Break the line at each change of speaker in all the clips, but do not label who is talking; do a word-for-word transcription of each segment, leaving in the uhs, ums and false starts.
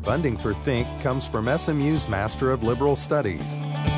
Funding for Think comes from S M U's Master of Liberal Studies.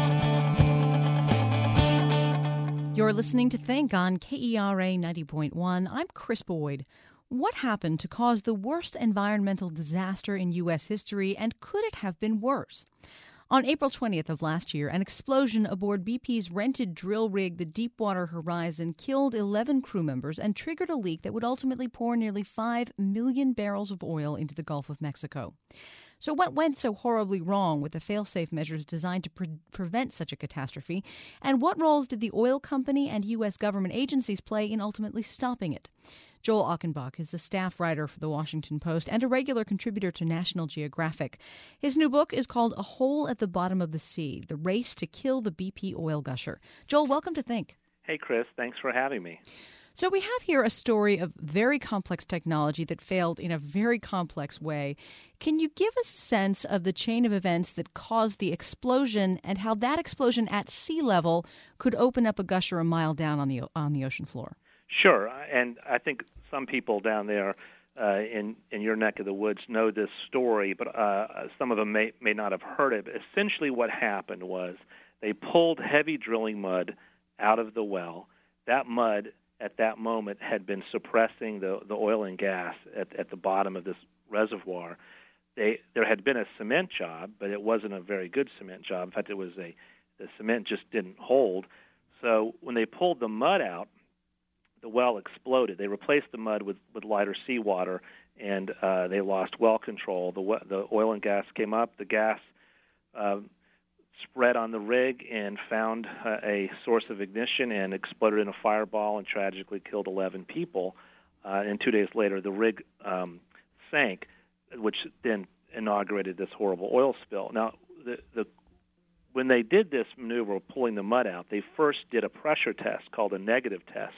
You're listening to Think on K E R A ninety point one. I'm Chris Boyd. What happened to cause the worst environmental disaster in U S history, and could it have been worse? On April twentieth of last year, an explosion aboard B P's rented drill rig, the Deepwater Horizon, killed eleven crew members and triggered a leak that would ultimately pour nearly five million barrels of oil into the Gulf of Mexico. So what went so horribly wrong with the fail-safe measures designed to pre- prevent such a catastrophe? And what roles did the oil company and U S government agencies play in ultimately stopping it? Joel Achenbach is the staff writer for The Washington Post and a regular contributor to National Geographic. His new book is called A Hole at the Bottom of the Sea, The Race to Kill the B P Oil Gusher. Joel, welcome to Think.
Hey, Chris. Thanks for having me.
So we have here a story of very complex technology that failed in a very complex way. Can you give us a sense of the chain of events that caused the explosion and how that explosion at sea level could open up a gusher a mile down on the on the ocean floor?
Sure, and I think some people down there uh, in in your neck of the woods know this story, but uh, some of them may may not have heard it. But essentially, what happened was they pulled heavy drilling mud out of the well. That mud, at that moment, had been suppressing the the oil and gas at at the bottom of this reservoir. They there had been a cement job, but it wasn't a very good cement job. In fact, it was a the cement just didn't hold. So when they pulled the mud out, the well exploded. They replaced the mud with, with lighter seawater, and uh, they lost well control. The the oil and gas came up. The gas uh, spread on the rig and found uh, a source of ignition and exploded in a fireball and tragically killed eleven people. Uh, and two days later, the rig um, sank, which then inaugurated this horrible oil spill. Now, the, the when they did this maneuver of pulling the mud out, they first did a pressure test called a negative test.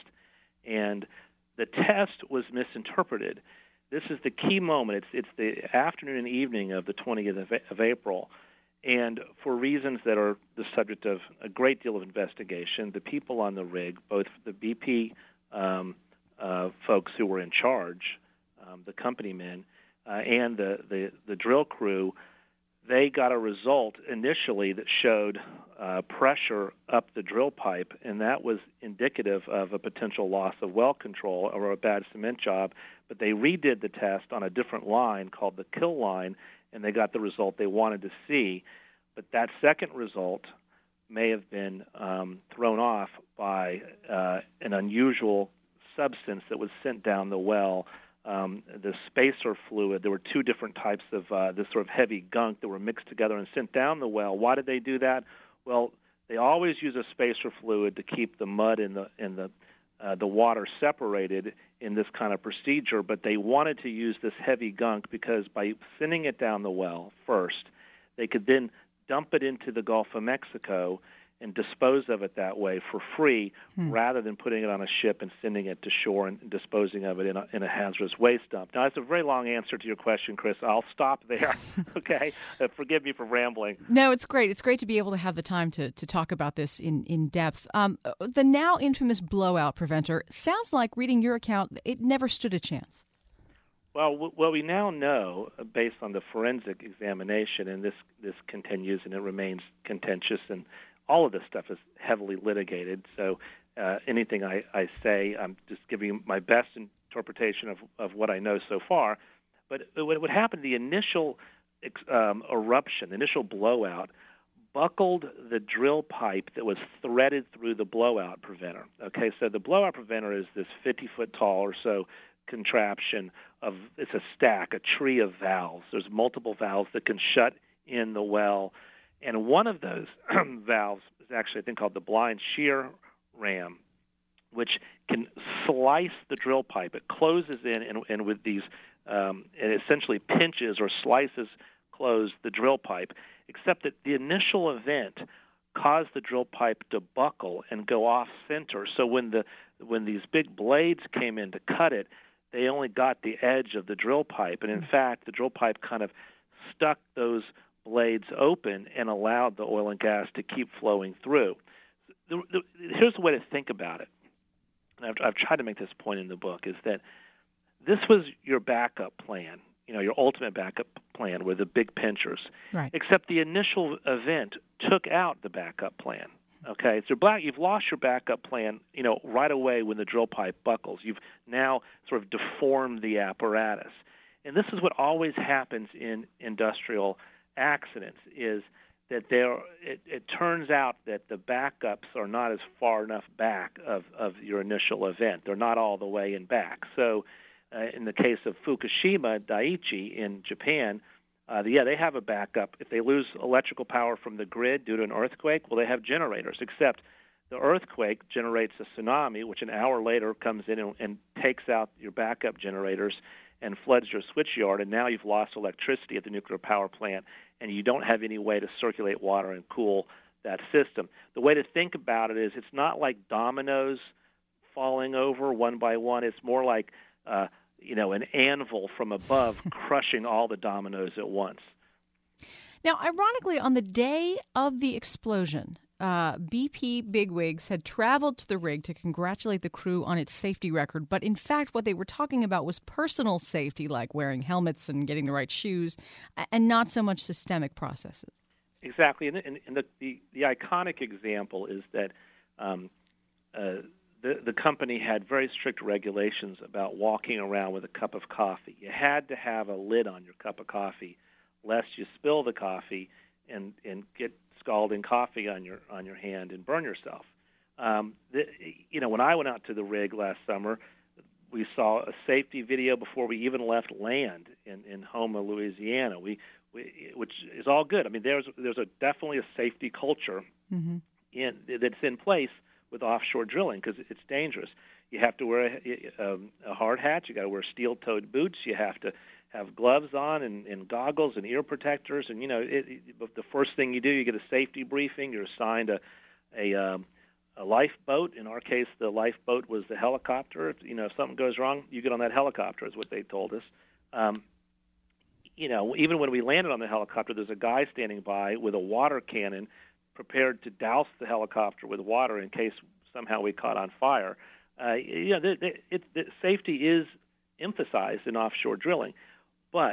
And the test was misinterpreted. This is the key moment. It's it's the afternoon and evening of the twentieth of, of April. And for reasons that are the subject of a great deal of investigation, the people on the rig, both the B P um, uh, folks who were in charge, um, the company men, uh, and the, the, the drill crew, they got a result initially that showed uh, pressure up the drill pipe, and that was indicative of a potential loss of well control or a bad cement job. But they redid the test on a different line called the kill line, and they got the result they wanted to see. But that second result may have been um, thrown off by uh, an unusual substance that was sent down the well. Um, the spacer fluid. There were two different types of uh, this sort of heavy gunk that were mixed together and sent down the well. Why did they do that? Well, they always use a spacer fluid to keep the mud and the and the uh, the water separated in this kind of procedure. But they wanted to use this heavy gunk because by sending it down the well first, they could then dump it into the Gulf of Mexico and dispose of it that way for free, hmm. rather than putting it on a ship and sending it to shore and disposing of it in a, in a hazardous waste dump. Now, that's a very long answer to your question, Chris. I'll stop there, okay? Uh, forgive me for rambling.
No, it's great. It's great to be able to have the time to, to talk about this in, in depth. Um, the now infamous blowout preventer sounds like, reading your account, it never stood a chance.
Well, w- what we now know, uh, based on the forensic examination, and this, this continues and it remains contentious, and all of this stuff is heavily litigated, so uh, anything I, I say, I'm just giving you my best interpretation of, of what I know so far. But what would happen, the initial um, eruption, the initial blowout, buckled the drill pipe that was threaded through the blowout preventer. Okay, so the blowout preventer is this fifty-foot tall or so contraption of, it's a stack, a tree of valves. There's multiple valves that can shut in the well. And one of those valves is actually a thing called the blind shear ram, which can slice the drill pipe. It closes in, and, and with these, um, it essentially pinches or slices close the drill pipe, except that the initial event caused the drill pipe to buckle and go off center. So when the when these big blades came in to cut it, they only got the edge of the drill pipe. And in fact, the drill pipe kind of stuck those blades open and allowed the oil and gas to keep flowing through. The, the, here's the way to think about it, and I've, I've tried to make this point in the book, is that this was your backup plan. you know, your ultimate backup plan with the big pinchers.
Right.
Except the initial event took out the backup plan. Okay, so black, you've lost your backup plan, you know, right away when the drill pipe buckles. You've now sort of deformed the apparatus. And this is what always happens in industrial accidents is that there it, it turns out that the backups are not as far enough back of, of your initial event. They're not all the way in back. So uh, in the case of Fukushima Daiichi in Japan, Uh, yeah, they have a backup. If they lose electrical power from the grid due to an earthquake, well, they have generators, except the earthquake generates a tsunami, which an hour later comes in and, and takes out your backup generators and floods your switchyard, and now you've lost electricity at the nuclear power plant, and you don't have any way to circulate water and cool that system. The way to think about it is it's not like dominoes falling over one by one. It's more like uh, you know, an anvil from above crushing all the dominoes at once.
Now, ironically, on the day of the explosion, uh, B P bigwigs had traveled to the rig to congratulate the crew on its safety record. But in fact, what they were talking about was personal safety, like wearing helmets and getting the right shoes, and not so much systemic processes.
Exactly. And, and, and the, the, the iconic example is that um, uh, The, the company had very strict regulations about walking around with a cup of coffee. You had to have a lid on your cup of coffee, lest you spill the coffee and, and get scalding coffee on your on your hand and burn yourself. Um, the, you know, when I went out to the rig last summer, we saw a safety video before we even left land in, in Houma, Louisiana. We, we which is all good. I mean, there's there's a definitely a safety culture mm-hmm. in that's in place with offshore drilling because it's dangerous. You have to wear a, a, a hard hat. You got to wear steel-toed boots. You have to have gloves on and, and goggles and ear protectors. And you know, it, it, the first thing you do, you get a safety briefing. You're assigned a a, um, a lifeboat. In our case, the lifeboat was the helicopter. You know, if something goes wrong, you get on that helicopter. Is what they told us. Um, you know, even when we landed on the helicopter, there's a guy standing by with a water cannon, prepared to douse the helicopter with water in case somehow we caught on fire. Uh, you know, the, the, it, the safety is emphasized in offshore drilling, but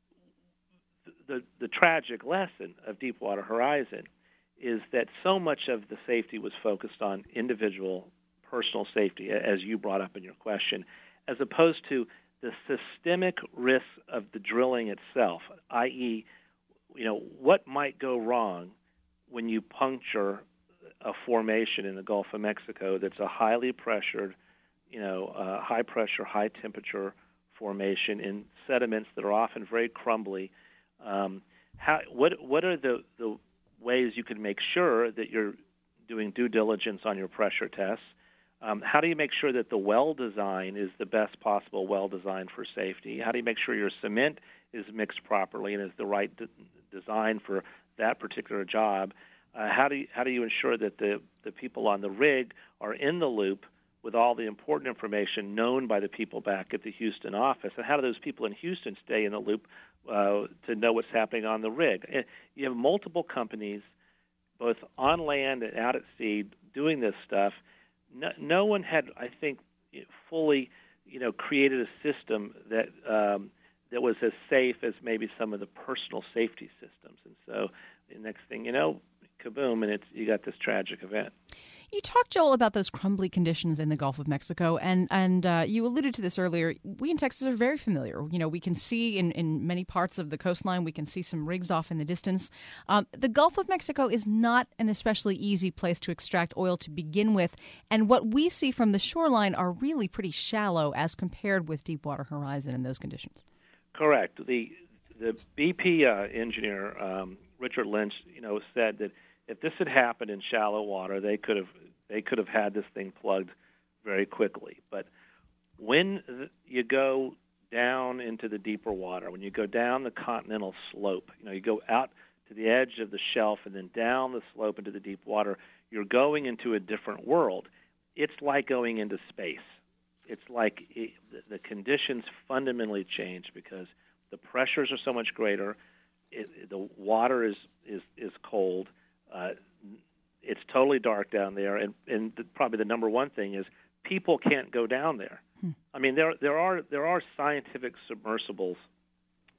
the the tragic lesson of Deepwater Horizon is that so much of the safety was focused on individual personal safety, as you brought up in your question, as opposed to the systemic risks of the drilling itself, that is, you know, what might go wrong when you puncture a formation in the Gulf of Mexico that's a highly pressured, you know, uh, high pressure, high temperature formation in sediments that are often very crumbly. Um, how, what what are the, the ways you can make sure that you're doing due diligence on your pressure tests? Um, how do you make sure that the well design is the best possible well design for safety? How do you make sure your cement is mixed properly and is the right de- design for that particular job? Uh, how do you, how do you ensure that the, the people on the rig are in the loop with all the important information known by the people back at the Houston office? And how do those people in Houston stay in the loop uh, to know what's happening on the rig? And you have multiple companies, both on land and out at sea, doing this stuff. No, no one had, I think, fully, you know, created a system that um, that was as safe as maybe some of the personal safety systems. And so the next thing you know, kaboom, and it's you got this tragic event.
You talked, Joel, about those crumbly conditions in the Gulf of Mexico, and and uh, you alluded to this earlier. We in Texas are very familiar. You know, we can see in, in many parts of the coastline, we can see some rigs off in the distance. Um, the Gulf of Mexico is not an especially easy place to extract oil to begin with, and what we see from the shoreline are really pretty shallow as compared with Deepwater Horizon in those conditions.
Correct. The the B P uh, engineer, um, Richard Lynch, you know, said that if this had happened in shallow water, they could have they could have had this thing plugged very quickly. But when you go down into the deeper water, when you go down the continental slope, you know, you go out to the edge of the shelf and then down the slope into the deep water, you're going into a different world. It's like going into space. It's like it, the conditions fundamentally change because the pressures are so much greater. It, the water is is is cold. Uh, it's totally dark down there, and, and the, probably the number one thing is people can't go down there. Hmm. I mean, there there are there are scientific submersibles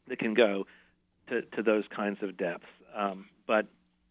that can go to, to those kinds of depths. Um, but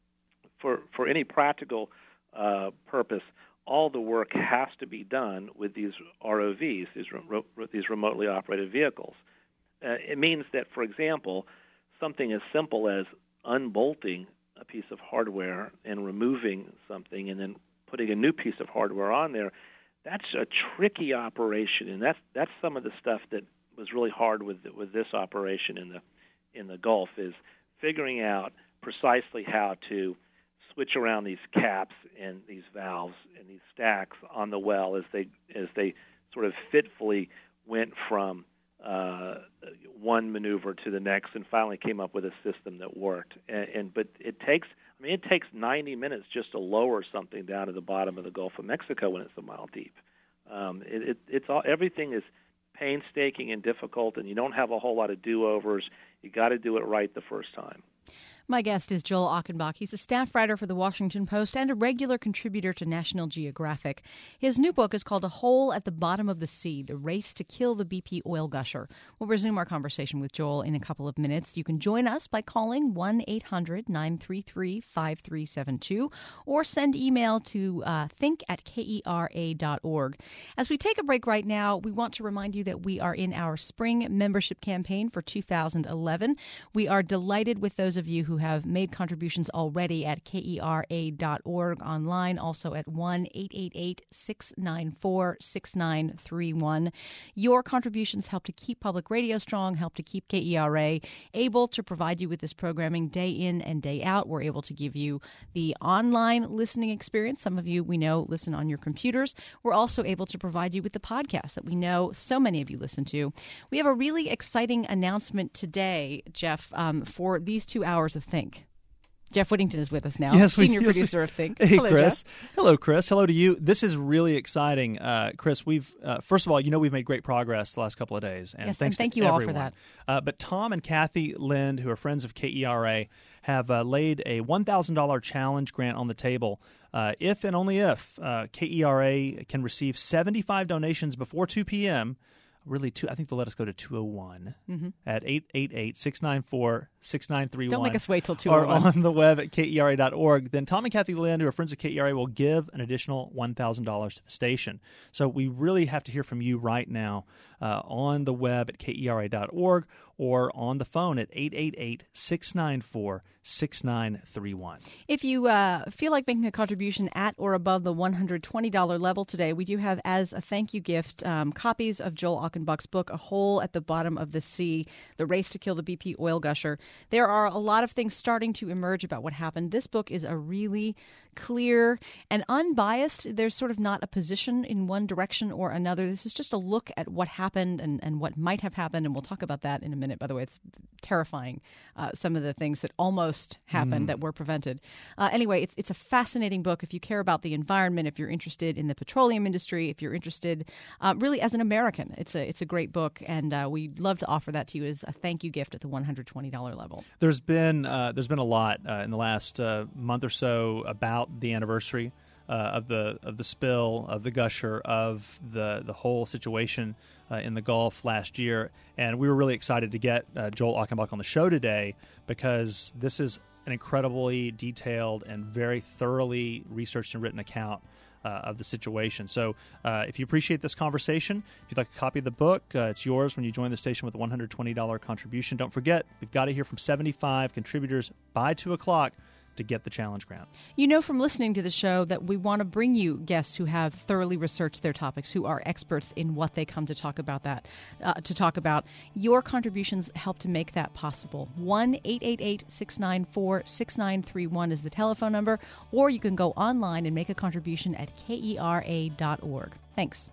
for for any practical uh, purpose, all the work has to be done with these R O Vs, these, re- these remotely operated vehicles. Uh, it means that, for example, something as simple as unbolting a piece of hardware and removing something and then putting a new piece of hardware on there, that's a tricky operation, and that's that's some of the stuff that was really hard with with this operation in the in the Gulf, is figuring out precisely how to switch around these caps and these valves and these stacks on the well as they as they sort of fitfully went from uh, one maneuver to the next, and finally came up with a system that worked. And, and but it takes, I mean, it takes ninety minutes just to lower something down to the bottom of the Gulf of Mexico when it's a mile deep. Um, it, it, it's all everything is painstaking and difficult, and you don't have a whole lot of do-overs. You got to do it right the first time.
My guest is Joel Achenbach. He's a staff writer for The Washington Post and a regular contributor to National Geographic. His new book is called A Hole at the Bottom of the Sea, The Race to Kill the B P Oil Gusher. We'll resume our conversation with Joel in a couple of minutes. You can join us by calling one eight hundred nine three three five three seven two or send email to uh, think at kera dot org. As we take a break right now, we want to remind you that we are in our spring membership campaign for two thousand eleven. We are delighted with those of you who have made contributions already at kera dot org, online, also at one eight eight eight six nine four six nine three one. Your contributions help to keep public radio strong, help to keep K E R A able to provide you with this programming day in and day out. We're able to give you the online listening experience. Some of you, we know, listen on your computers. We're also able to provide you with the podcast that we know so many of you listen to. We have a really exciting announcement today, Jeff, um, for these two hours of Think. Jeff Whittington is with us now,
yes,
senior
we, yes,
producer
we,
of Think.
Hey,
Hello,
Chris.
Jeff.
Hello, Chris. Hello to you. This is really exciting, uh, Chris. We've uh, first of all, you know, we've made great progress the last couple of days, and
yes,
thanks
and thank
to
you
everyone.
all for that.
Uh, but Tom and Kathy Lind, who are friends of K E R A, have uh, laid a one thousand dollars challenge grant on the table. Uh, if and only if uh, K E R A can receive seventy-five donations before two p.m., really, two, I think they'll let us go to two oh one mm-hmm. at eight eight eight six nine four six nine three one.
Don't make us wait till two oh one.
Or on the web at K E R A dot org. Then Tom and Kathy Lind, who are friends of K E R A, will give an additional one thousand dollars to the station. So we really have to hear from you right now uh, on the web at K E R A dot org or on the phone at eight eight eight six nine four six nine three one.
If you uh, feel like making a contribution at or above the one hundred twenty dollars level today, we do have as a thank you gift um, copies of Joel Achenbach's book, A Hole at the Bottom of the Sea, The Race to Kill the B P Oil Gusher. There are a lot of things starting to emerge about what happened. This book is a really clear and unbiased. There's sort of not a position in one direction or another. This is just a look at what happened and, and what might have happened, and we'll talk about that in a minute. By the way, it's terrifying, uh, some of the things that almost happened mm. that were prevented. Uh, anyway, it's it's a fascinating book. If you care about the environment, if you're interested in the petroleum industry, if you're interested uh, really as an American, it's a it's a great book, and uh, we'd love to offer that to you as a thank you gift at the one hundred twenty dollars level.
There's been uh, there's been a lot uh, in the last uh, month or so about the anniversary uh, of the of the spill, of the gusher, of the the whole situation uh, in the Gulf last year, and we were really excited to get uh, Joel Achenbach on the show today because this is an incredibly detailed and very thoroughly researched and written account Uh, of the situation. So uh, if you appreciate this conversation, if you'd like a copy of the book, uh, it's yours when you join the station with a one hundred twenty dollars contribution. Don't forget, we've got to hear from seventy-five contributors by two o'clock to get the challenge grant.
You know from listening to the show that we want to bring you guests who have thoroughly researched their topics, who are experts in what they come to talk about that uh, to talk about. Your contributions help to make that possible. one eight eight eight six nine four six nine three one is the telephone number, or you can go online and make a contribution at K E R A dot org. Thanks.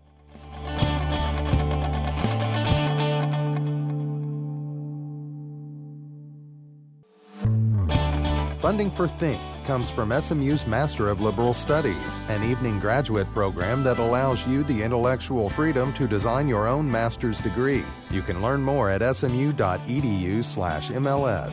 Funding for Think comes from S M U's Master of Liberal Studies, an evening graduate program that allows you the intellectual freedom to design your own master's degree. You can learn more at smu dot e d u slash M L S.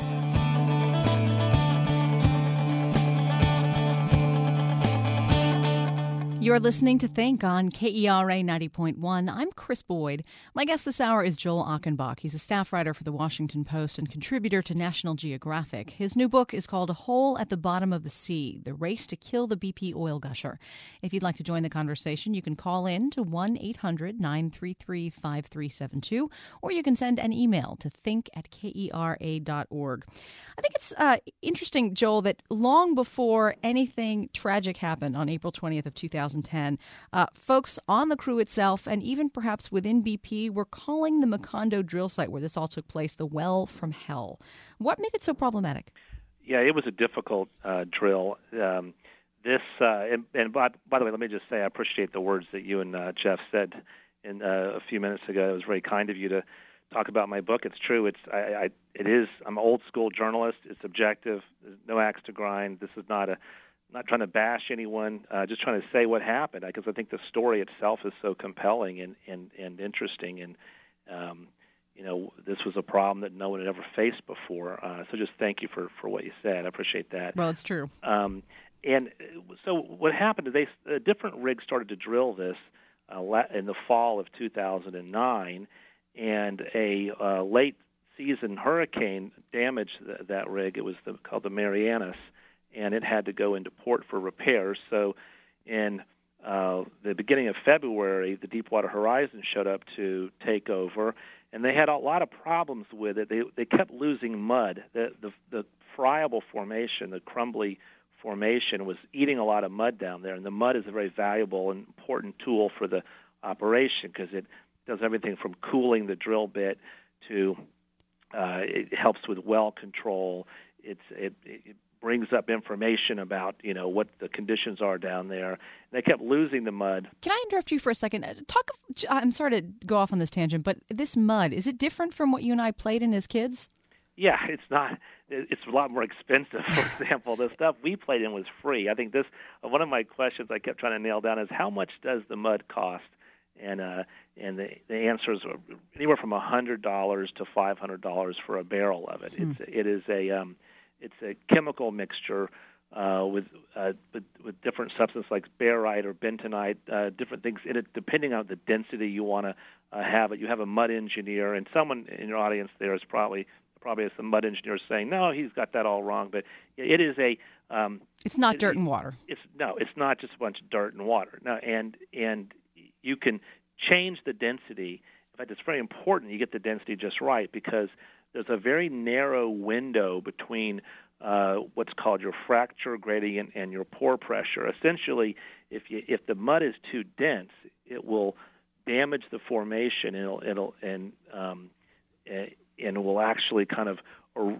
You're listening to Think on K E R A ninety point one. I'm Chris Boyd. My guest this hour is Joel Achenbach. He's a staff writer for The Washington Post and contributor to National Geographic. His new book is called A Hole at the Bottom of the Sea, The Race to Kill the B P Oil Gusher. If you'd like to join the conversation, you can call in to one eight hundred nine three three five three seven two, or you can send an email to think at K E R A dot org. I think it's uh, interesting, Joel, that long before anything tragic happened on April twentieth of two thousand ten, uh, folks on the crew itself and even perhaps within B P were calling the Macondo drill site where this all took place the well from hell. What made it so problematic?
Yeah, it was a difficult uh, drill. Um, this uh, and, and by, by the way, let me just say I appreciate the words that you and uh, Jeff said in uh, a few minutes ago. It was very kind of you to talk about my book. It's true. It's I, I it is. I'm an old school journalist. It's objective. There's no axe to grind. This is not a not trying to bash anyone, uh, just trying to say what happened, because I think the story itself is so compelling and, and, and interesting. And, um, you know, this was a problem that no one had ever faced before. Uh, so just thank you for, for what you said. I appreciate that.
Well, it's true.
Um, and so what happened is they, a different rig started to drill this uh, in the fall of two thousand nine, and a uh, late-season hurricane damaged th- that rig. It was the, called the Marianas, and it had to go into port for repairs. So in uh, the beginning of February, the Deepwater Horizon showed up to take over, and they had a lot of problems with it. They they kept losing mud. The, the, the friable formation, the crumbly formation, was eating a lot of mud down there, and the mud is a very valuable and important tool for the operation because it does everything from cooling the drill bit to uh, it helps with well control. It's it, it brings up information about, you know, what the conditions are down there. They kept losing the mud.
Can I interrupt you for a second? Talk. I'm sorry to go off on this tangent, but this mud, is it different from what you and I played in as kids?
Yeah, it's not. It's a lot more expensive. For example, the stuff we played in was free. I think this one of my questions I kept trying to nail down is how much does the mud cost? And uh, and the, the answers are anywhere from a hundred dollars to five hundred dollars for a barrel of it. Hmm. It's it is a um, it's a chemical mixture uh, with, uh, with with different substances like barite or bentonite, uh, different things in it depending on the density you want to uh, have it. You have a mud engineer, and someone in your audience there is probably probably has some mud engineers saying, no, he's got that all wrong. But it is a um,
it's not
it,
dirt and water.
It's no, it's not just a bunch of dirt and water. No, and and you can change the density. In fact, it's very important you get the density just right because there's a very narrow window between uh, what's called your fracture gradient and your pore pressure. Essentially, if you, if the mud is too dense, it will damage the formation. And it'll, it'll and um, and it will actually kind of or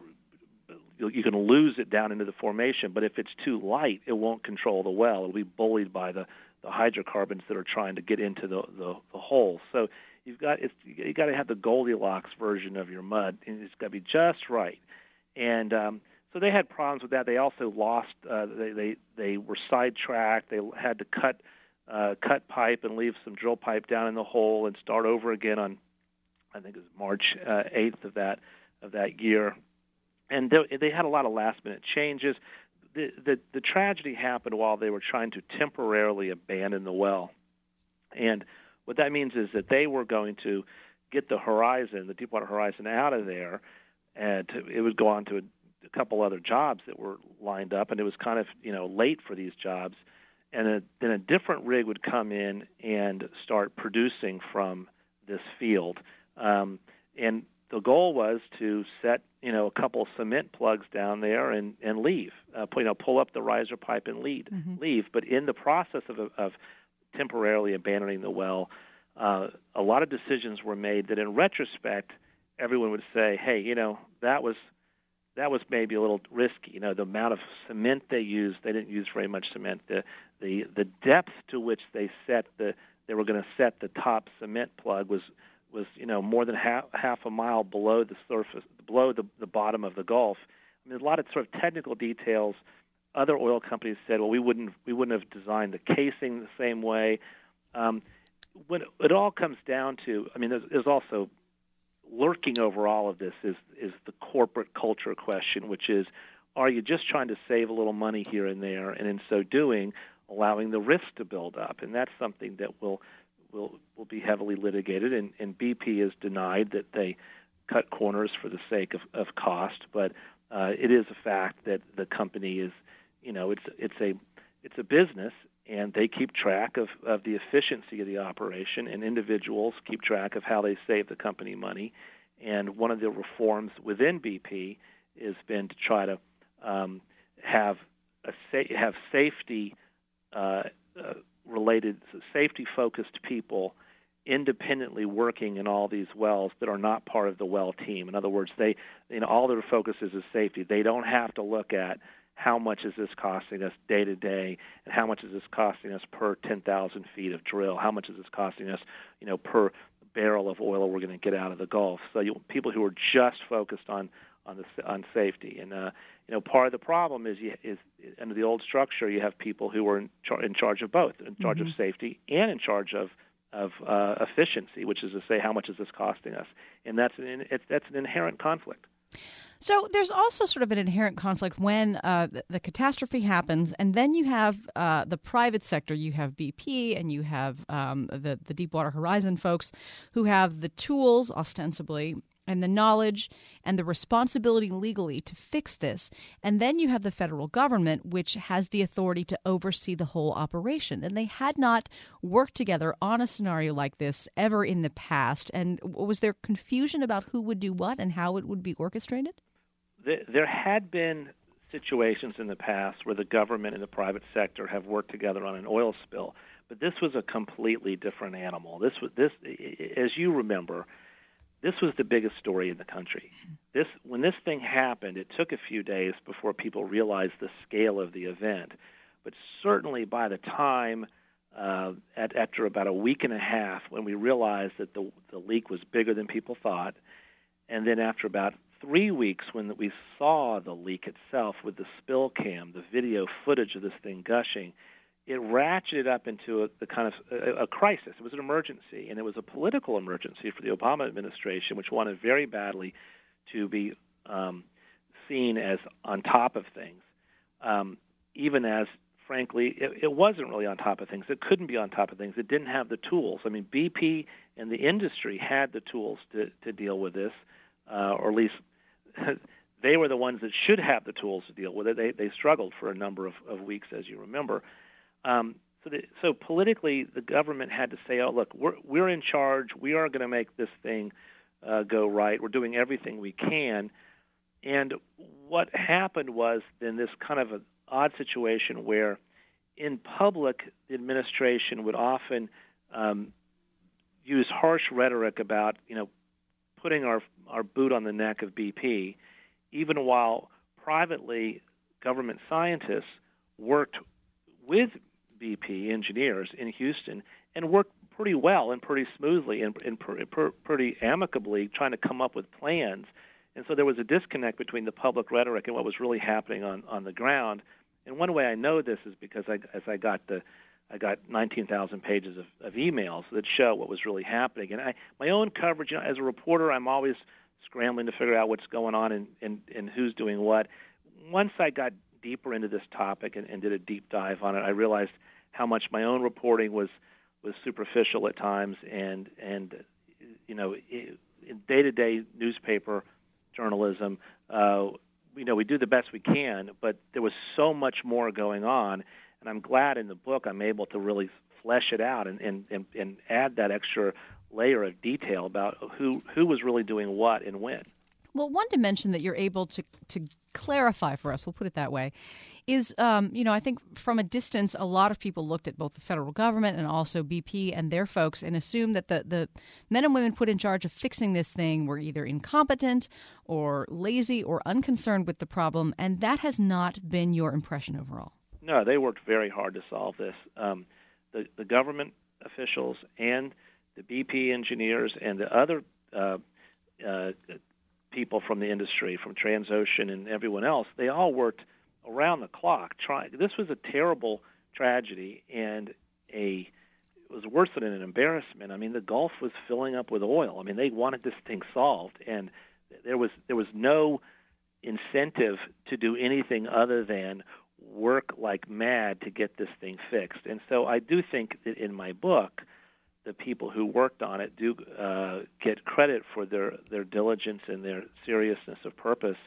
you can lose it down into the formation. But if it's too light, it won't control the well. It'll be bullied by the the hydrocarbons that are trying to get into the, the, the hole. So you've got it's, you got to have the Goldilocks version of your mud, and it's got to be just right. And um, so they had problems with that. They also lost. Uh, they, they they were sidetracked. They had to cut uh, cut pipe and leave some drill pipe down in the hole and start over again on I think it was March uh, eighth of that of that year. And they, they had a lot of last minute changes. The, the the tragedy happened while they were trying to temporarily abandon the well. And what that means is that they were going to get the Horizon, the Deepwater Horizon, out of there, and to, it would go on to a, a couple other jobs that were lined up, and it was kind of, you know, late for these jobs. And a, then a different rig would come in and start producing from this field. Um, and the goal was to set, you know, a couple of cement plugs down there and, and leave, uh, you know, pull up the riser pipe and lead, mm-hmm. leave. But in the process of, of temporarily abandoning the well, uh, a lot of decisions were made that in retrospect, everyone would say, hey, you know, that was that was maybe a little risky. You know, the amount of cement they used, they didn't use very much cement. The the, the depth to which they set the they were going to set the top cement plug was was, you know, more than half, half a mile below the surface, below the, the bottom of the Gulf. I mean, there's a lot of sort of technical details. Other oil companies said, well, we wouldn't we wouldn't have designed the casing the same way. Um, when it all comes down to, I mean, there's, there's also lurking over all of this is is the corporate culture question, which is, are you just trying to save a little money here and there, and in so doing, allowing the risk to build up, and that's something that will will will be heavily litigated. And, and B P has denied that they cut corners for the sake of, of cost, but uh, it is a fact that the company is, you know, it's it's a it's a business, and they keep track of, of the efficiency of the operation, and individuals keep track of how they save the company money. And one of the reforms within B P has been to try to um, have a sa- have safety uh, uh, related, safety-focused people independently working in all these wells that are not part of the well team. In other words, they, you know, all their focus is is safety. They don't have to look at how much is this costing us day to day, and how much is this costing us per ten thousand feet of drill? How much is this costing us, you know, per barrel of oil we're going to get out of the Gulf? So you, people who are just focused on on the on safety, and uh, you know, part of the problem is you, is under the old structure you have people who are in, char- in charge of both, in charge mm-hmm. of safety and in charge of of uh, efficiency, which is to say, how much is this costing us? And that's an it's, that's an inherent conflict.
So there's also sort of an inherent conflict when uh, the, the catastrophe happens, and then you have uh, the private sector. You have B P and you have um, the, the Deepwater Horizon folks who have the tools, ostensibly, and the knowledge and the responsibility legally to fix this. And then you have the federal government, which has the authority to oversee the whole operation. And they had not worked together on a scenario like this ever in the past. And was there confusion about who would do what and how it would be orchestrated?
There had been situations in the past where the government and the private sector have worked together on an oil spill, but this was a completely different animal. This was this, as you remember, this was the biggest story in the country. This when this thing happened, it took a few days before people realized the scale of the event, but certainly by the time uh, at, after about a week and a half, when we realized that the the leak was bigger than people thought, and then after about three weeks when we saw the leak itself with the spill cam, the video footage of this thing gushing, it ratcheted up into a, the kind of a, a crisis. It was an emergency, and it was a political emergency for the Obama administration, which wanted very badly to be um, seen as on top of things, um, even as, frankly, it, it wasn't really on top of things. It couldn't be on top of things. It didn't have the tools. I mean, B P and the industry had the tools to, to deal with this. Uh, or at least they were the ones that should have the tools to deal with it. They they struggled for a number of, of weeks, as you remember. Um, so, the, so politically, the government had to say, "Oh, look, we're we're in charge. We are going to make this thing uh, go right. We're doing everything we can." And what happened was then this kind of an odd situation where, in public, the administration would often um, use harsh rhetoric about, you know, putting our our boot on the neck of B P, even while privately government scientists worked with B P engineers in Houston and worked pretty well and pretty smoothly and, and pr- pr- pretty amicably trying to come up with plans. And so there was a disconnect between the public rhetoric and what was really happening on, on the ground. And one way I know this is because I, as I got the I got nineteen thousand pages of, of emails that show what was really happening. And I, my own coverage, you know, as a reporter, I'm always scrambling to figure out what's going on and, and, and who's doing what. Once I got deeper into this topic and, and did a deep dive on it, I realized how much my own reporting was, was superficial at times. And, and you know, in day-to-day newspaper journalism, uh, you know, we do the best we can, but there was so much more going on. And I'm glad in the book I'm able to really flesh it out and, and, and, and add that extra layer of detail about who, who was really doing what and when.
Well, one dimension that you're able to to clarify for us, we'll put it that way, is, um, you know, I think from a distance, a lot of people looked at both the federal government and also B P and their folks and assumed that the, the men and women put in charge of fixing this thing were either incompetent or lazy or unconcerned with the problem, and that has not been your impression overall.
No, they worked very hard to solve this. Um, the, the government officials and the B P engineers and the other uh, uh, people from the industry, from Transocean and everyone else, they all worked around the clock. Trying. This was a terrible tragedy, and a it was worse than an embarrassment. I mean, the Gulf was filling up with oil. I mean, they wanted this thing solved, and there was there was no incentive to do anything other than work like mad to get this thing fixed. And so I do think that in my book, the people who worked on it do uh, get credit for their, their diligence and their seriousness of purpose.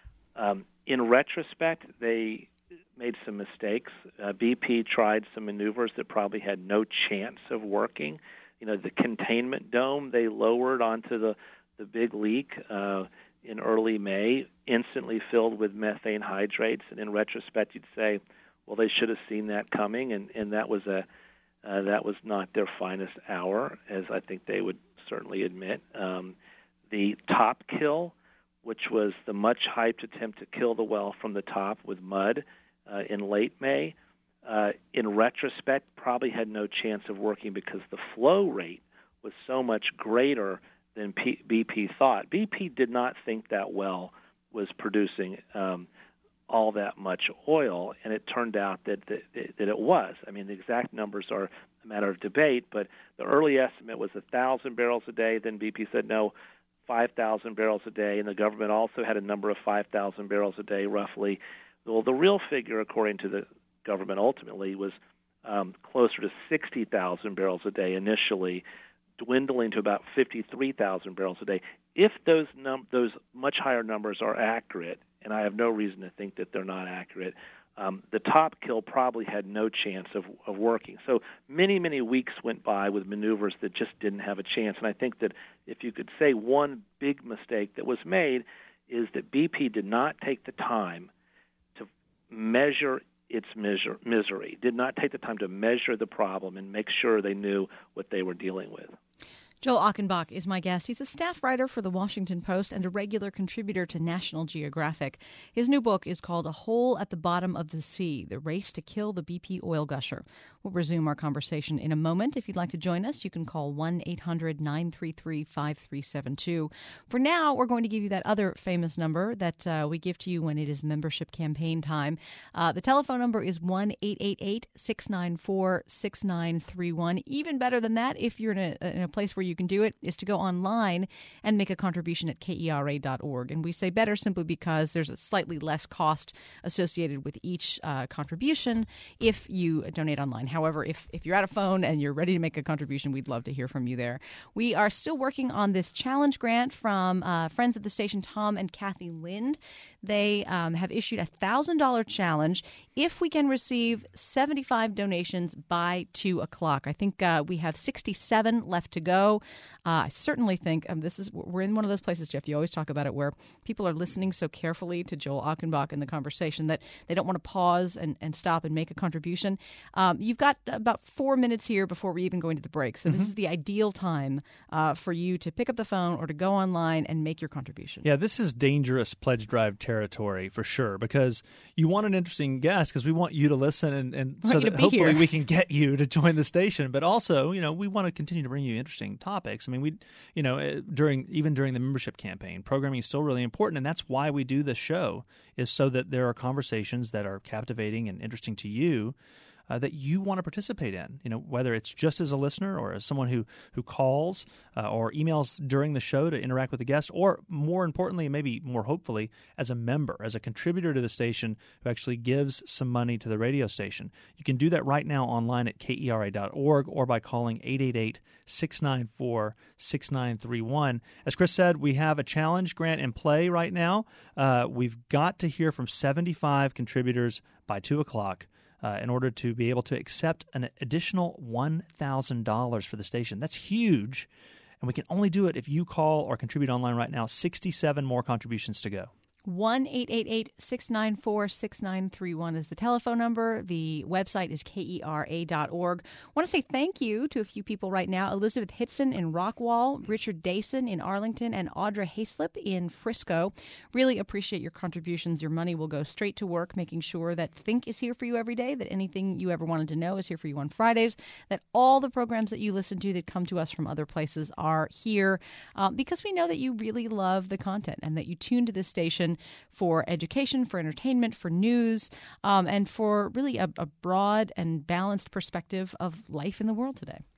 Um, in retrospect, they made some mistakes. Uh, B P tried some maneuvers that probably had no chance of working. You know, the containment dome they lowered onto the, the big leak uh, in early May, instantly filled with methane hydrates. And in retrospect, you'd say, well, they should have seen that coming, and, and that was a uh, that was not their finest hour, as I think they would certainly admit. Um, the top kill, which was the much-hyped attempt to kill the well from the top with mud uh, in late May, uh, in retrospect, probably had no chance of working because the flow rate was so much greater than P- B P thought. B P did not think that well was producing um, all that much oil, and it turned out that, that that it was. I mean, the exact numbers are a matter of debate, but the early estimate was one thousand barrels a day. Then B P said, no, five thousand barrels a day, and the government also had a number of five thousand barrels a day, roughly. Well, the real figure, according to the government ultimately, was um, closer to sixty thousand barrels a day initially, dwindling to about fifty-three thousand barrels a day. If those num- those much higher numbers are accurate, and I have no reason to think that they're not accurate, um, the top kill probably had no chance of, of working. So many, many weeks went by with maneuvers that just didn't have a chance. And I think that if you could say one big mistake that was made is that B P did not take the time to measure its miser- misery, did not take the time to measure the problem and make sure they knew what they were dealing with.
Joel Achenbach is my guest. He's a staff writer for The Washington Post and a regular contributor to National Geographic. His new book is called A Hole at the Bottom of the Sea, The Race to Kill the B P Oil Gusher. We'll resume our conversation in a moment. If you'd like to join us, you can call one eight hundred nine three three five three seven two. For now, we're going to give you that other famous number that uh, we give to you when it is membership campaign time. Uh, the telephone number is one eight eight eight six nine four six nine three one. Even better than that, if you're in a, in a place where you can do it, is to go online and make a contribution at K E R A dot org. And we say better simply because there's a slightly less cost associated with each uh, contribution if you donate online. However, if, if you're at a phone and you're ready to make a contribution, we'd love to hear from you there. We are still working on this challenge grant from uh, friends of the station, Tom and Kathy Lind. They um, have issued a one thousand dollars challenge if we can receive seventy-five donations by two o'clock. I think uh, we have sixty-seven left to go. Uh, I certainly think um, this is we're in one of those places, Jeff, you always talk about it, where people are listening so carefully to Joel Achenbach in the conversation that they don't want to pause and, and stop and make a contribution. Um, you've got about four minutes here before we even go into the break. So mm-hmm. This is the ideal time uh, for you to pick up the phone or to go online and make your contribution.
Yeah, this is dangerous pledge drive territory for sure, because you want an interesting guest because we want you to listen and, and so that hopefully
here.
we can get you to join the station. But also, you know, we want to continue to bring you interesting topics. I mean, we, you know, during even during the membership campaign, programming is still really important, and that's why we do this show, is so that there are conversations that are captivating and interesting to you. Uh, that you want to participate in, you know, whether it's just as a listener or as someone who who calls uh, or emails during the show to interact with the guest, or more importantly, maybe more hopefully, as a member, as a contributor to the station who actually gives some money to the radio station. You can do that right now online at K E R A dot org or by calling eight eight eight six nine four six nine three one. As Chris said, we have a challenge grant in play right now. Uh, we've got to hear from seventy-five contributors by two o'clock. Uh, in order to be able to accept an additional one thousand dollars for the station. That's huge, and we can only do it if you call or contribute online right now. sixty-seven more contributions to go.
one eight eight eight six nine four six nine three one is the telephone number. The website is K E R A dot org. I want to say thank you to a few people right now. Elizabeth Hitson in Rockwall, Richard Dason in Arlington, and Audra Hayslip in Frisco. Really appreciate your contributions. Your money will go straight to work, making sure that Think is here for you every day, that anything you ever wanted to know is here for you on Fridays, that all the programs that you listen to that come to us from other places are here, uh, because we know that you really love the content and that you tune to this station for education, for entertainment, for news, um, and for really a, a broad and balanced perspective of life in the world today.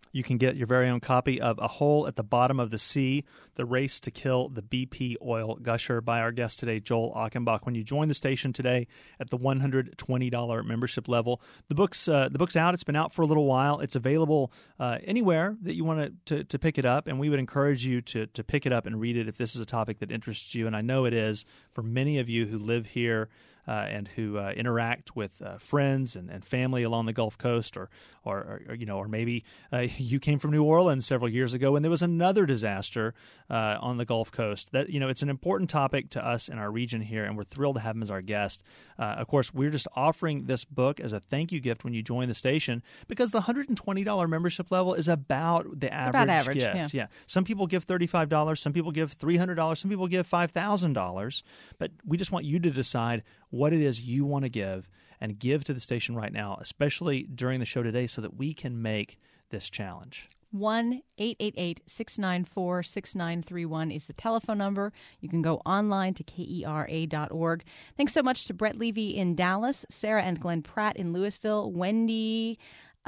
you can get your very own copy of A Hole at the Bottom of the Sea, The Race to Kill the B P Oil Gusher by our guest today, Joel Achenbach. When you join the station today at the one hundred twenty dollars membership level, the book's uh, the book's out. It's been out for a little while. It's available uh, anywhere that you want to, to pick it up, and we would encourage you to, to pick it up and read it if this is a topic that interests you, and I know it is for many of you who live here Uh, and who uh, interact with uh, friends and, and family along the Gulf Coast, or, or, or you know, or maybe uh, you came from New Orleans several years ago and there was another disaster uh, on the Gulf Coast. That you know, it's an important topic to us in our region here, and we're thrilled to have him as our guest. Uh, of course, we're just offering this book as a thank you gift when you join the station, because the one hundred twenty dollars membership level is about the average,
about average
gift.
Yeah.
yeah, some people give thirty-five dollars, some people give three hundred dollars, some people give five thousand dollars, but we just want you to decide what it is you want to give, and give to the station right now, especially during the show today, so that we can make this challenge.
one eight eight eight, six nine four, six nine three one is the telephone number. You can go online to K E R A dot org. Thanks so much to Brett Levy in Dallas, Sarah and Glenn Pratt in Louisville, Wendy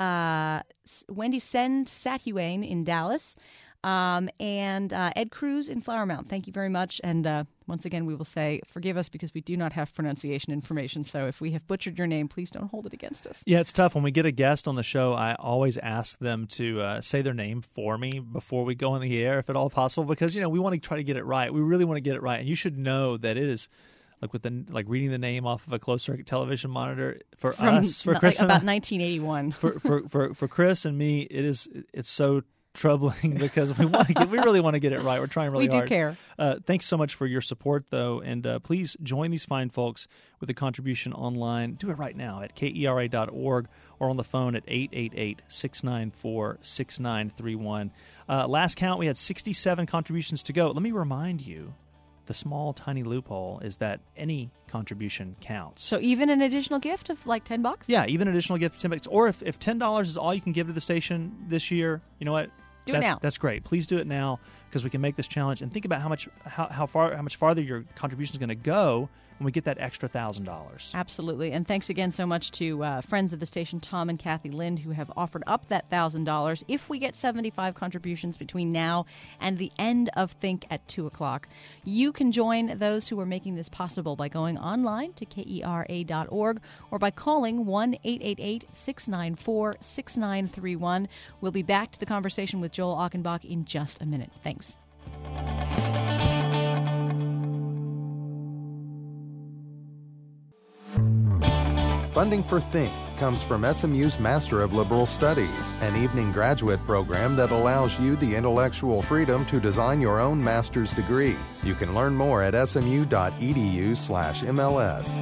uh, Wendy Sen Satuane in Dallas, um, and uh, Ed Cruz in Flower Mound. Thank you very much. And uh, once again, we will say, forgive us because we do not have pronunciation information. So if we have butchered your name, please don't hold it against us.
Yeah, it's tough. When we get a guest on the show, I always ask them to uh, say their name for me before we go on the air, if at all possible, because, you know, we want to try to get it right. We really want to get it right. And you should know that it is, like with the like reading the name off of a closed-circuit television monitor for
From,
us, for
like,
Chris,
about
and I,
nineteen eighty-one.
for, for for for Chris and me, it is it's so troubling because we want to get, we really want to get it right. We're trying really
we do
hard.
care.
Uh, thanks so much for your support, though, and uh, please join these fine folks with a contribution online. Do it right now at K E R A dot org or on the phone at eight eight eight, six nine four, six nine three one. Uh, last count, we had sixty-seven contributions to go. Let me remind you, the small, tiny loophole is that any contribution counts.
So even an additional gift of like ten bucks?
Yeah, even an additional gift of ten bucks. Or if, if ten dollars is all you can give to the station this year, you know what?
Do
that's,
it now.
That's great. Please do it now, because we can make this challenge, and think about how much how, how far how much farther your contribution is going to go when we get that extra thousand dollars.
Absolutely. And thanks again so much to uh, friends of the station, Tom and Kathy Lind, who have offered up that thousand dollars if we get seventy-five contributions between now and the end of Think at two o'clock. You can join those who are making this possible by going online to K E R A dot org or by calling one eight eight eight, six nine four, six nine three one. We'll be back to the conversation with Joel Achenbach in just a minute. Thanks.
Funding for Think comes from S M U's Master of Liberal Studies, an evening graduate program that allows you the intellectual freedom to design your own master's degree. You can learn more at smu.edu slash MLS.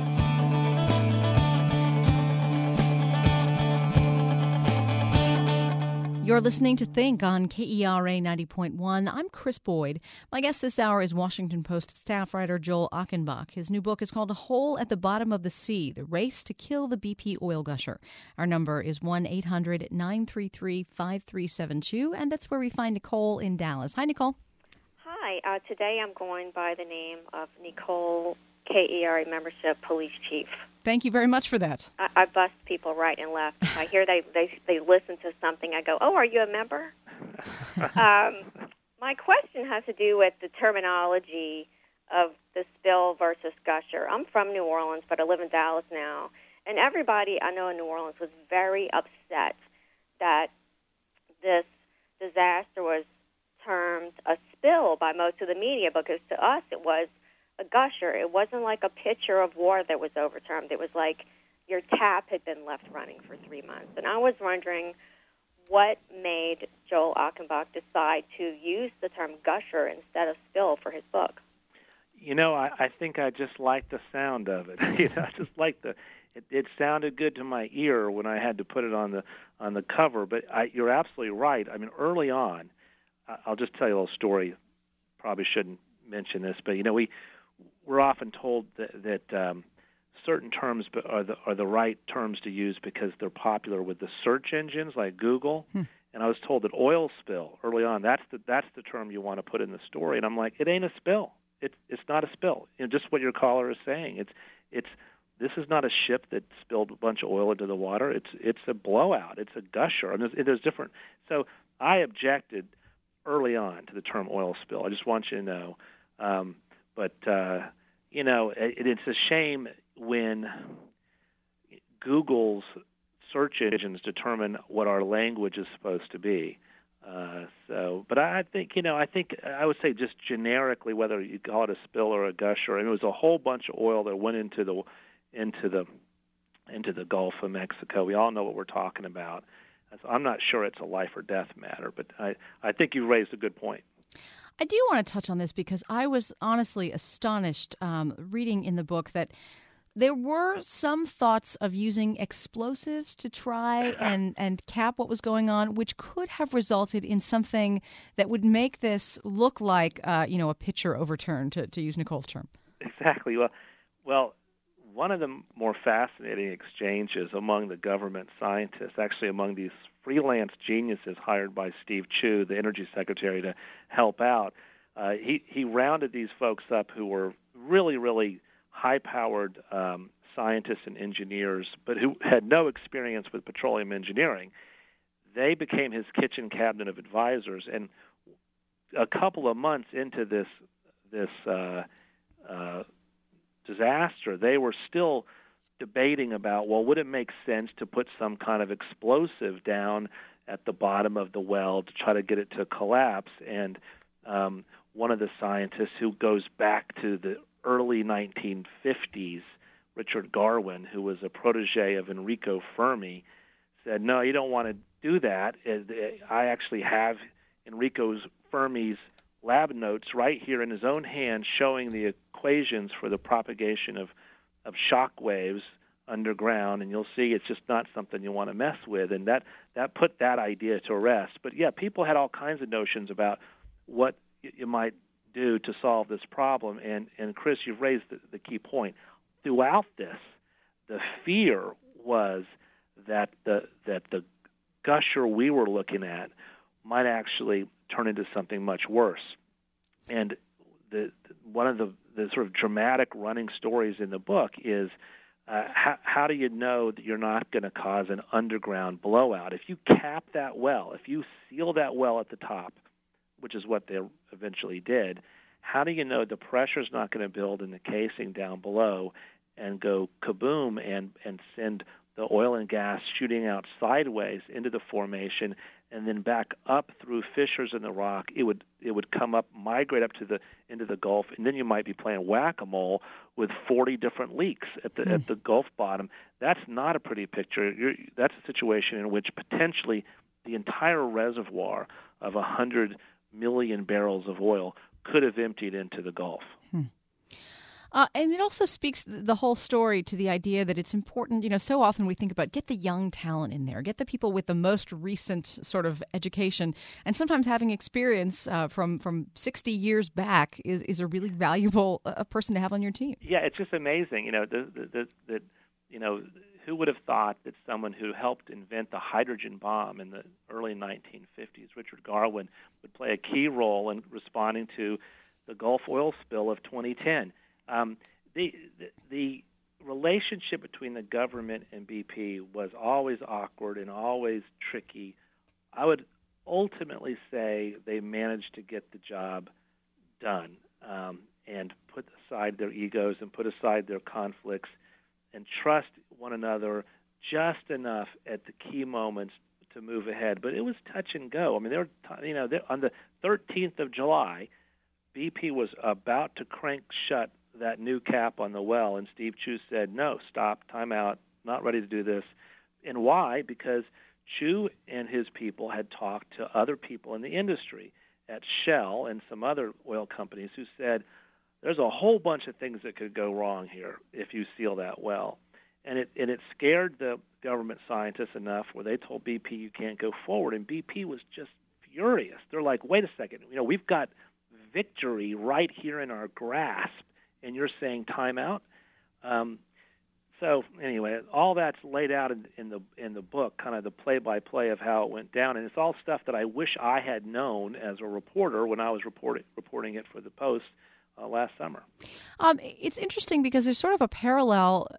You're listening to Think on K E R A ninety point one. I'm Chris Boyd. My guest this hour is Washington Post staff writer Joel Achenbach. His new book is called A Hole at the Bottom of the Sea, The Race to Kill the B P Oil Gusher. Our number is one eight hundred, nine three three, five three seven two, and that's where we find Nicole in Dallas. Hi, Nicole.
Hi. Uh, today I'm going by the name of Nicole, K E R A membership police chief.
Thank you very much for that.
I, I bust people right and left. I hear they, they they listen to something. I go, oh, are you a member? um, my question has to do with the terminology of the spill versus gusher. I'm from New Orleans, but I live in Dallas now. And everybody I know in New Orleans was very upset that this disaster was termed a spill by most of the media, because to us it was a gusher. It wasn't like a pitcher of water that was overturned. It was like your tap had been left running for three months. And I was wondering what made Joel Achenbach decide to use the term gusher instead of spill for his book.
You know, I, I think I just like the sound of it. you know, I just like the. It, it sounded good to my ear when I had to put it on the on the cover. But I, you're absolutely right. I mean, early on, I'll just tell you a little story. Probably shouldn't mention this, but you know, we. We're often told that, that um, certain terms are the, are the right terms to use because they're popular with the search engines like Google. Hmm. And I was told that oil spill early on, that's the that's the term you want to put in the story. And I'm like, it ain't a spill. It's it's not a spill. You know, just what your caller is saying. It's it's this is not a ship that spilled a bunch of oil into the water. It's it's a blowout. It's a gusher. And there's, there's different. So I objected early on to the term oil spill. I just want you to know. Um, but, uh, you know, it, it's a shame when Google's search engines determine what our language is supposed to be. Uh, so, but I think, you know, I think I would say just generically, whether you call it a spill or a gusher, and it was a whole bunch of oil that went into the into the into the Gulf of Mexico. We all know what we're talking about. So I'm not sure it's a life or death matter, but I, I think you raised a good point.
I do want to touch on this because I was honestly astonished um, reading in the book that there were some thoughts of using explosives to try and, and cap what was going on, which could have resulted in something that would make this look like, uh, you know, a pitcher overturned, to, to use Nicole's term.
Exactly. Well, well, one of the more fascinating exchanges among the government scientists, actually among these freelance geniuses hired by Steve Chu, the Energy Secretary, to help out, uh, he, he rounded these folks up who were really, really high-powered um, scientists and engineers, but who had no experience with petroleum engineering. They became his kitchen cabinet of advisors, and a couple of months into this this uh, uh, disaster, they were still debating about, well, would it make sense to put some kind of explosive down at the bottom of the well to try to get it to collapse? And um, one of the scientists who goes back to the early nineteen fifties, Richard Garwin, who was a protege of Enrico Fermi, said, no, you don't want to do that. I actually have Enrico Fermi's lab notes right here in his own hand showing the equations for the propagation of, of shock waves underground, and you'll see it's just not something you want to mess with. And that, that put that idea to rest. But, yeah, people had all kinds of notions about what you might do to solve this problem. And, and Chris, you've raised the, the key point. Throughout this, the fear was that the that the gusher we were looking at might actually turn into something much worse. And the, the one of the, the sort of dramatic running stories in the book is uh, how, how do you know that you're not going to cause an underground blowout? If you cap that well, if you seal that well at the top, which is what they eventually did, how do you know the pressure's not going to build in the casing down below and go kaboom and, and send the oil and gas shooting out sideways into the formation and then back up through fissures in the rock? It would it would come up, migrate up to the into the Gulf, and then you might be playing whack-a-mole with forty different leaks at the mm. at the Gulf bottom. That's not a pretty picture. You're, that's a situation in which potentially the entire reservoir of one hundred million barrels of oil could have emptied into the Gulf.
Hmm. Uh, and it also speaks the whole story to the idea that it's important, you know, so often we think about get the young talent in there, get the people with the most recent sort of education. And sometimes having experience uh, from, from sixty years back is, is a really valuable uh, person to have on your team.
Yeah, it's just amazing. You know, the, the, the, the, you know, who would have thought that someone who helped invent the hydrogen bomb in the early nineteen fifties, Richard Garwin, would play a key role in responding to the Gulf oil spill of twenty ten. Um, the, the the relationship between the government and B P was always awkward and always tricky. I would ultimately say they managed to get the job done um, and put aside their egos and put aside their conflicts and trust one another just enough at the key moments to move ahead. But it was touch and go. I mean, they were, you know, on the thirteenth of July, B P was about to crank shut that new cap on the well, and Steve Chu said, no, stop, time out, not ready to do this. And why? Because Chu and his people had talked to other people in the industry at Shell and some other oil companies who said, there's a whole bunch of things that could go wrong here if you seal that well. And it and it scared the government scientists enough where they told B P you can't go forward. And B P was just furious. They're like, wait a second, you know, we've got victory right here in our grasp, and you're saying time out? Um, so anyway, all that's laid out in, in the in the book, kind of the play-by-play of how it went down. And it's all stuff that I wish I had known as a reporter when I was reporting reporting it for the Post Uh, last summer.
Um, it's interesting because there's sort of a parallel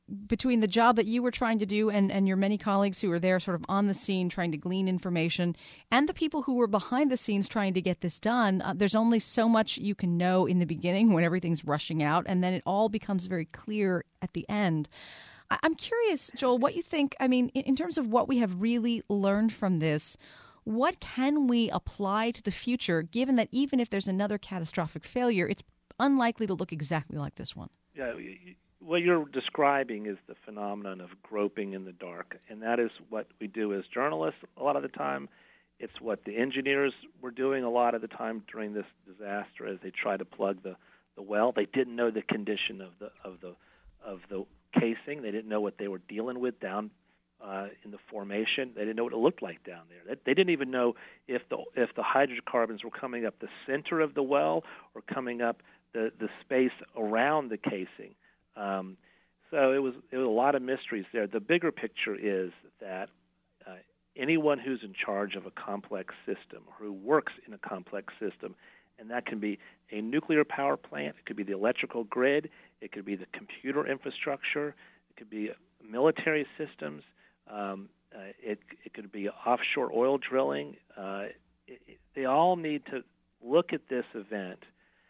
between the job that you were trying to do and, and your many colleagues who were there sort of on the scene trying to glean information and the people who were behind the scenes trying to get this done, uh, there's only so much you can know in the beginning when everything's rushing out, and then it all becomes very clear at the end. I- I'm curious, Joel, what you think, I mean, in, in terms of what we have really learned from this, what can we apply to the future, given that even if there's another catastrophic failure, it's unlikely to look exactly like this one?
Yeah, what you're describing is the phenomenon of groping in the dark, and that is what we do as journalists a lot of the time. It's what the engineers were doing a lot of the time during this disaster as they tried to plug the, the well. They didn't know the condition of the of the of the casing. They didn't know what they were dealing with down uh, in the formation. They didn't know what it looked like down there. They, they didn't even know if the if the hydrocarbons were coming up the center of the well or coming up the, the space around the casing. Um, so it was it was a lot of mysteries there. The bigger picture is that uh, anyone who's in charge of a complex system or who works in a complex system, and that can be a nuclear power plant, it could be the electrical grid, it could be the computer infrastructure, it could be military systems, um, uh, it, it could be offshore oil drilling. Uh, it, it, they all need to look at this event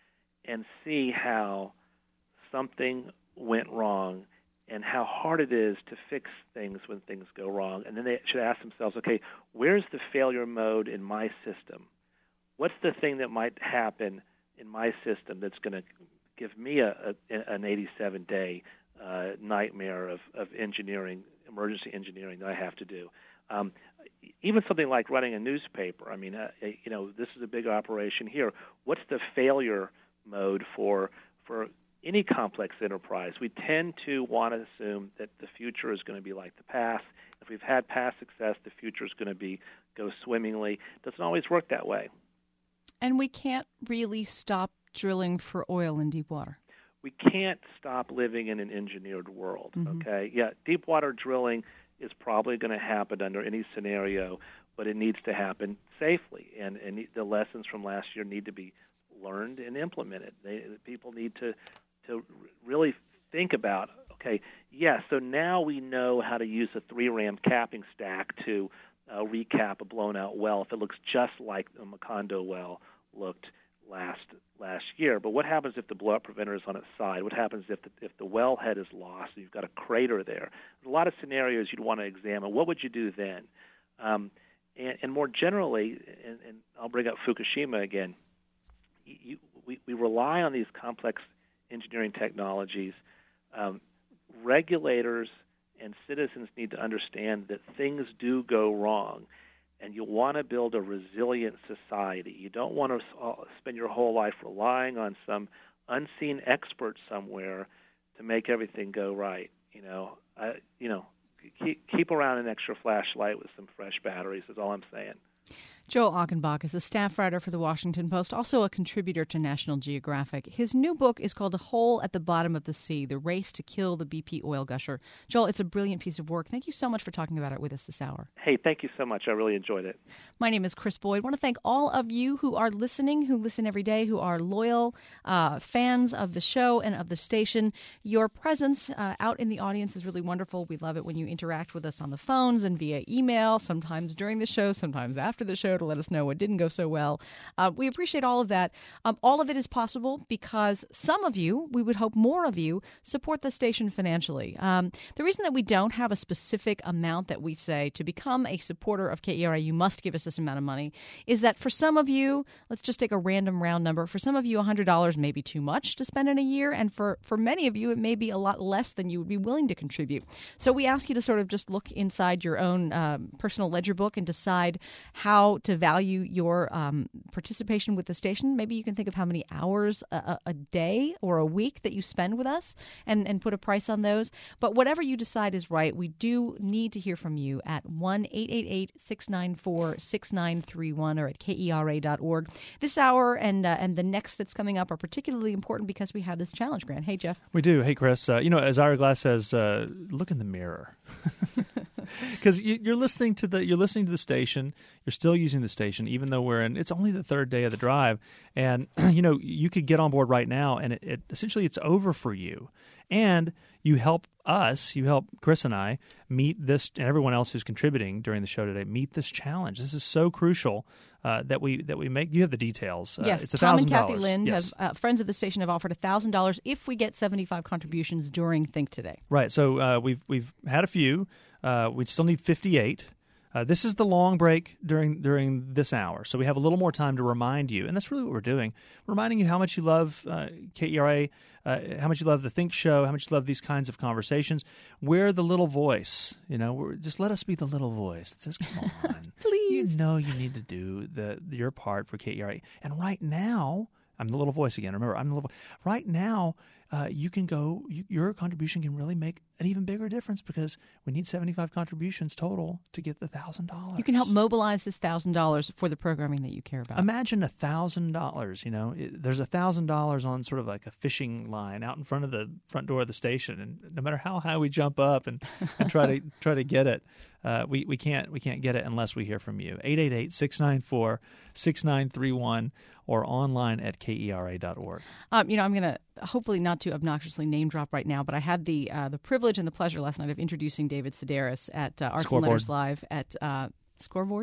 and see how something went wrong and how hard it is to fix things when things go wrong. And then they should ask themselves, okay, where's the failure mode in my system? What's the thing that might happen in my system that's going to give me a, a, an eighty-seven day uh, nightmare of, of engineering, emergency engineering that I have to do? Um, even something like running a newspaper. I mean, uh, you know, this is a big operation here. What's the failure mode for for any complex enterprise? We tend to want to assume that the future is going to be like the past. If we've had past success, the future is going to be go swimmingly. It doesn't always work that way.
And we can't really stop drilling for oil in deep water.
We can't stop living in an engineered world, mm-hmm. okay? Yeah, deep water drilling is probably going to happen under any scenario, but it needs to happen safely. And, and the lessons from last year need to be learned and implemented. They, people need to to really think about, okay, yeah, so now we know how to use a three-ram capping stack to uh, recap a blown-out well if it looks just like the Macondo well looked last last year. But what happens if the blow-up preventer is on its side? What happens if the, if the wellhead is lost and you've got a crater there? There's a lot of scenarios you'd want to examine. What would you do then? Um, and, and more generally, and, and I'll bring up Fukushima again, you, we, we rely on these complex engineering technologies. Um, regulators and citizens need to understand that things do go wrong, and you want to build a resilient society. You don't want to spend your whole life relying on some unseen expert somewhere to make everything go right. You know, I, you know, keep, keep around an extra flashlight with some fresh batteries is all I'm saying.
Joel Achenbach is a staff writer for The Washington Post, also a contributor to National Geographic. His new book is called A Hole at the Bottom of the Sea, The Race to Kill the B P Oil Gusher. Joel, it's a brilliant piece of work. Thank you so much for talking about it with us this hour.
Hey, thank you so much. I really enjoyed it.
My name is Chris Boyd. I want to thank all of you who are listening, who listen every day, who are loyal uh, fans of the show and of the station. Your presence uh, out in the audience is really wonderful. We love it when you interact with us on the phones and via email, sometimes during the show, sometimes after the show, to let us know what didn't go so well. Uh, we appreciate all of that. Um, all of it is possible because some of you, we would hope more of you, support the station financially. Um, the reason that we don't have a specific amount that we say to become a supporter of K E R A, you must give us this amount of money, is that for some of you, let's just take a random round number, for some of you, one hundred dollars may be too much to spend in a year, and for, for many of you, it may be a lot less than you would be willing to contribute. So we ask you to sort of just look inside your own um, personal ledger book and decide how to value your um, participation with the station. Maybe you can think of how many hours a, a day or a week that you spend with us and, and put a price on those. But whatever you decide is right, we do need to hear from you at one eight eight eight, six nine four, six nine three one or at K E R A dot org. This hour and uh, and the next that's coming up are particularly important because we have this challenge grant. Hey, Jeff.
We do. Hey, Chris. Uh, you know, as Ira Glass says, uh, look in the mirror. Because you, you're listening to the you're listening to the station, you're still using the station, even though we're in. It's only the third day of the drive, and you know you could get on board right now, and it, it essentially it's over for you. And you help us, you help Chris and I meet this, and everyone else who's contributing during the show today, meet this challenge. This is so crucial uh, that we that we make. You have the details. Uh,
yes,
it's
Tom and
one thousand dollars.
Kathy Lind,
yes.
have, uh, friends of the station, have offered one thousand dollars if we get seventy-five contributions during Think Today.
Right. So uh, we've we've had a few. Uh, we still need fifty-eight. Uh, this is the long break during during this hour, so we have a little more time to remind you, and that's really what we're doing, reminding you how much you love uh, K E R A, uh, how much you love the Think Show, how much you love these kinds of conversations. We're the little voice, you know. We're, just let us be the little voice that says, "Come on,
please."
You know, you need to do the your part for K E R A." And right now, I'm the little voice again. Remember, I'm the little voice. Right now, uh, you can go. You, your contribution can really make an even bigger difference because we need seventy-five contributions total to get the one thousand dollars.
You can help mobilize this one thousand dollars for the programming that you care about.
Imagine one thousand dollars. You know, it, there's one thousand dollars on sort of like a fishing line out in front of the front door of the station, and no matter how high we jump up and, and try to try to get it, uh, we we can't we can't get it unless we hear from you. eight eight eight, six nine four, six nine three one or online at K E R A dot org.
Um, you know, I'm going to hopefully not to obnoxiously name drop right now, but I had the uh, the privilege and the pleasure last night of introducing David Sedaris at uh, Arts
Scoreboard.
and Letters Live at uh, Scoreboard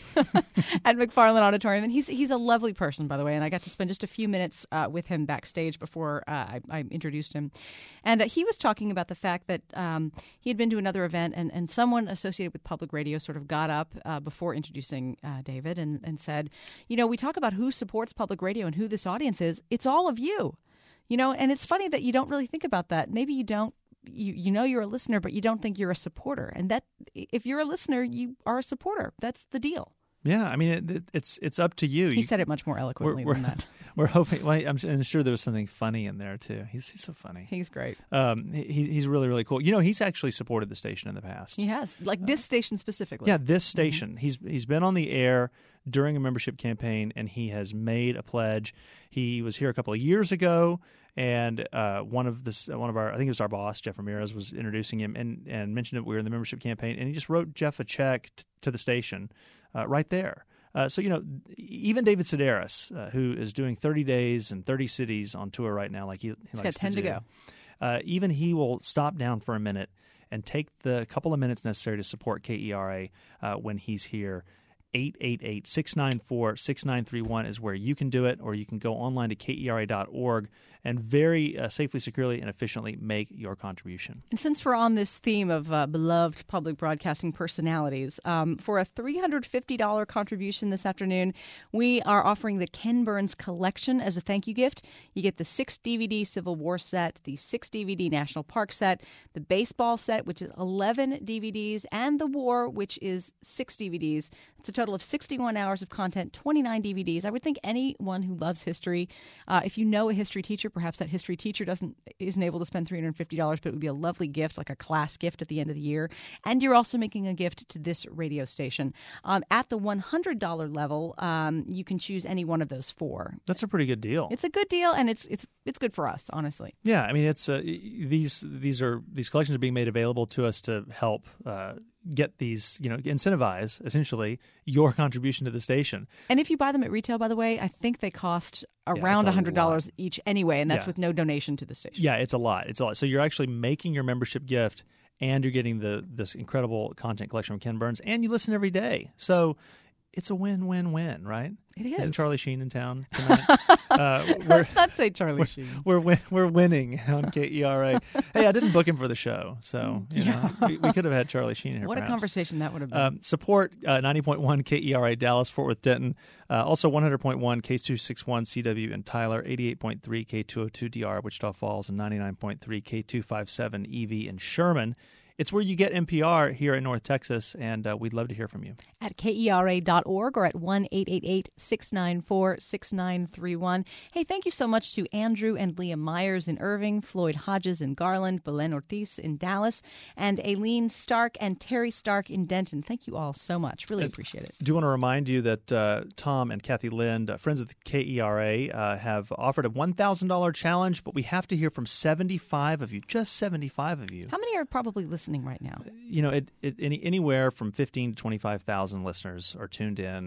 at McFarland Auditorium. And he's he's a lovely person, by the way, and I got to spend just a few minutes uh, with him backstage before uh, I, I introduced him. And uh, he was talking about the fact that um, he had been to another event, and, and someone associated with public radio sort of got up uh, before introducing uh, David and, and said, you know, we talk about who supports public radio and who this audience is. It's all of you. You know, and it's funny that you don't really think about that. Maybe you don't. You you know you're a listener, but you don't think you're a supporter. And that if you're a listener, you are a supporter. That's the deal.
Yeah, I mean, it, it, it's it's up to you.
He
you,
said it much more eloquently
we're,
than
we're,
that.
We're hoping. Well, I'm sure there was something funny in there too. He's he's so funny.
He's great.
Um, he he's really really cool. You know, he's actually supported the station in the past.
He has, like this station specifically.
Yeah, this station. Mm-hmm. He's he's been on the air during a membership campaign, and he has made a pledge. He was here a couple of years ago. And uh, one of this, one of our, I think it was our boss, Jeff Ramirez, was introducing him and, and mentioned that we were in the membership campaign, and he just wrote Jeff a check t- to the station uh, right there. Uh, so you know, even David Sedaris, uh, who is doing thirty days and thirty cities on tour right now, like he, he
He's
likes
got ten
to,
to
do,
go.
Uh, even he will stop down for a minute and take the couple of minutes necessary to support K E R A uh, when he's here. eight eight eight, six nine four, six nine three one is where you can do it, or you can go online to K E R A dot org and very uh, safely, securely, and efficiently make your contribution.
And since we're on this theme of uh, beloved public broadcasting personalities, um, for a three hundred fifty dollars contribution this afternoon, we are offering the Ken Burns Collection as a thank you gift. You get the six D V D Civil War set, the six D V D National Park set, the baseball set, which is eleven D V Ds, and the War, which is six D V Ds. It's a total of sixty-one hours of content, twenty-nine D V Ds. I would think anyone who loves history, uh, if you know a history teacher, perhaps that history teacher doesn't isn't able to spend three hundred fifty dollars, but it would be a lovely gift, like a class gift at the end of the year. And you're also making a gift to this radio station. Um, at the one hundred dollars level, um, you can choose any one of those four.
That's a pretty good deal.
It's a good deal, and it's it's it's good for us, honestly.
Yeah, I mean, it's uh, these these are these collections are being made available to us to help uh, get these, you know, incentivize essentially your contribution to the station.
And if you buy them at retail, by the way, I think they cost around
yeah,
one hundred dollars
lot.
Each anyway, and that's
yeah.
with no donation to the station.
Yeah, it's a lot. It's a lot. So you're actually making your membership gift, and you're getting the this incredible content collection from Ken Burns, and you listen every day. So it's a win-win-win, right?
It is.
Isn't Charlie Sheen in town tonight? uh,
Let's not say Charlie
we're,
Sheen.
We're win- we're winning on K E R A. Hey, I didn't book him for the show, so you
Yeah.
know, we, we could have had Charlie Sheen here.
What
perhaps.
a conversation that would have been.
Um, support uh, ninety point one K E R A Dallas, Fort Worth, Denton. Uh, also one hundred point one K two sixty-one C W in Tyler, eighty-eight point three K two oh two D R Wichita Falls, and ninety-nine point three K two fifty-seven E V in Sherman. It's where you get N P R here in North Texas, and uh, we'd love to hear from you.
At K E R A dot org or at one eight eight eight, six nine four, six nine three one. Hey, thank you so much to Andrew and Leah Myers in Irving, Floyd Hodges in Garland, Belen Ortiz in Dallas, and Aileen Stark and Terry Stark in Denton. Thank you all so much. Really appreciate it.
I do want to remind you that uh, Tom and Kathy Lind, uh, friends of the K E R A, uh, have offered a one thousand dollars challenge, but we have to hear from seventy-five of you, just seventy-five of you.
How many are probably listening right now?
You know, it, it, any, anywhere from fifteen to twenty-five thousand listeners are tuned in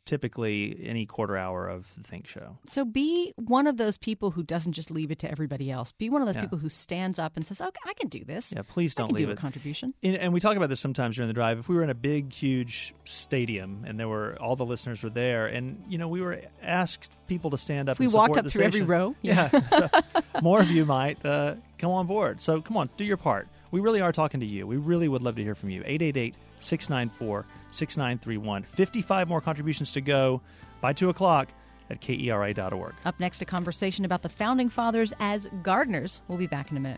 typically any quarter hour of the Think Show.
So be one of those people who doesn't just leave it to everybody else. Be one of those
Yeah.
people who stands up and says, okay, I can do this.
Yeah, please don't
I can
leave
do
it.
a contribution.
And, and we talk about this sometimes during the drive. If we were in a big, huge stadium and there were all the listeners were there, and you know we were asked people to stand up.
If we
and support
walked up
the
through
station.
every row,
yeah, so more of you might uh, come on board. So come on, do your part. We really are talking to you. We really would love to hear from you. eight eight eight, six nine four, six nine three one. fifty-five more contributions to go by two o'clock at K E R A dot org.
Up next, a conversation about the Founding Fathers as gardeners. We'll be back in a minute.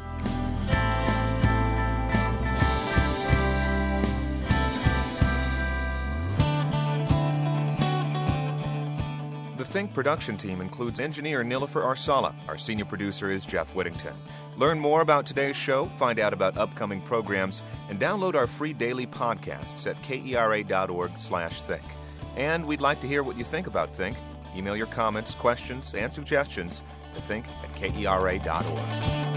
The Think production team includes engineer Nilofer Arsala. Our senior producer is Jeff Whittington. Learn more about today's show, find out about upcoming programs, and download our free daily podcasts at K E R A dot org slash think. And we'd like to hear what you think about Think. Email your comments, questions, and suggestions to think at K E R A dot org.